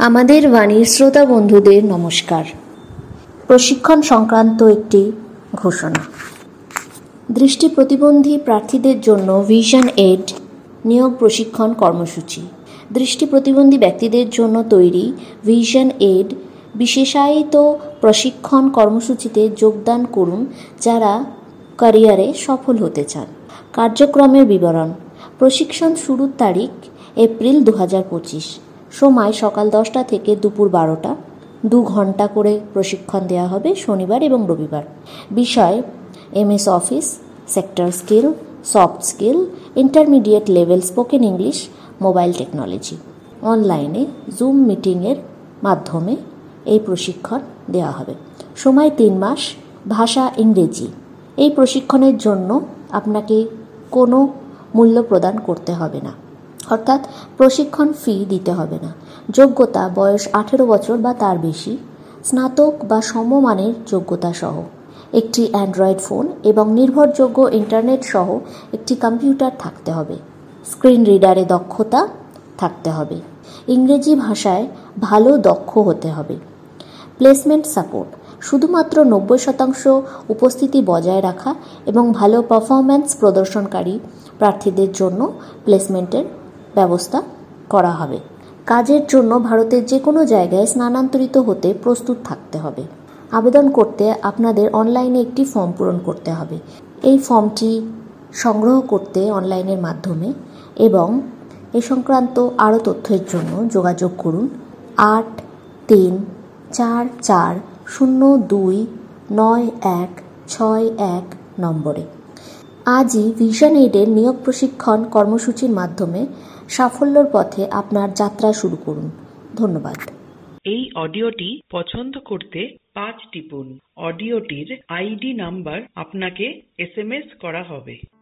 আমাদের বাণীর শ্রোতা বন্ধুদের নমস্কার। প্রশিক্ষণ সংক্রান্ত একটি ঘোষণা। দৃষ্টি প্রতিবন্ধী প্রার্থীদের জন্য ভিশন এইড নিয়োগ প্রশিক্ষণ কর্মসূচি। দৃষ্টি প্রতিবন্ধী ব্যক্তিদের জন্য তৈরি ভিশন এইড বিশেষায়িত প্রশিক্ষণ কর্মসূচিতে যোগদান করুন যারা ক্যারিয়ারে সফল হতে চান। কার্যক্রমের বিবরণ। প্রশিক্ষণ শুরুর তারিখ এপ্রিল 2025। সময় সকাল 10টা থেকে দুপুর 12টা। 2 ঘন্টা করে প্রশিক্ষণ দেওয়া হবে শনিবার এবং রবিবার। বিষয় MS office, sector skill, soft skill, intermediate level spoken English, mobile technology. অনলাইনে জুম মিটিংয়ের মাধ্যমে এই প্রশিক্ষণ দেওয়া হবে। সময় 3 মাস। ভাষা ইংরেজি। এই প্রশিক্ষণের জন্য আপনাকে কোনো মূল্য প্রদান করতে হবে না, অর্থাৎ প্রশিক্ষণ ফি দিতে হবে না। যোগ্যতা বয়স 18 বছর বা তার বেশি, স্নাতক বা সমমানের যোগ্যতা সহ, একটি অ্যান্ড্রয়েড ফোন এবং নির্ভরযোগ্য ইন্টারনেট সহ একটি কম্পিউটার থাকতে হবে। স্ক্রিন রিডারে দক্ষতা থাকতে হবে। ইংরেজি ভাষায় ভালো দক্ষ হতে হবে। Placement support. শুধুমাত্র 90% উপস্থিতি বজায় রাখা এবং ভালো পারফরম্যান্স প্রদর্শনকারী প্রার্থীদের জন্য প্লেসমেন্টের ব্যবস্থা করা হবে। কাজের জন্য ভারতের যে কোনো জায়গায় স্থানান্তরিত হতে প্রস্তুত থাকতে হবে। আবেদন করতে আপনাদের অনলাইনে একটি ফর্ম পূরণ করতে হবে। এই ফর্মটি সংগ্রহ করতে অনলাইনের মাধ্যমে এবং এ সংক্রান্ত আরও তথ্যের জন্য যোগাযোগ করুন 8344029161 নম্বরে। আজই ভিশন এইডের নিয়োগ প্রশিক্ষণ কর্মসূচির মাধ্যমে সাফল্যের পথে আপনার যাত্রা শুরু করুন। ধন্যবাদ। এই অডিওটি পছন্দ করতে 5 টিপুন। অডিওটির ID নাম্বার আপনাকে SMS করা হবে।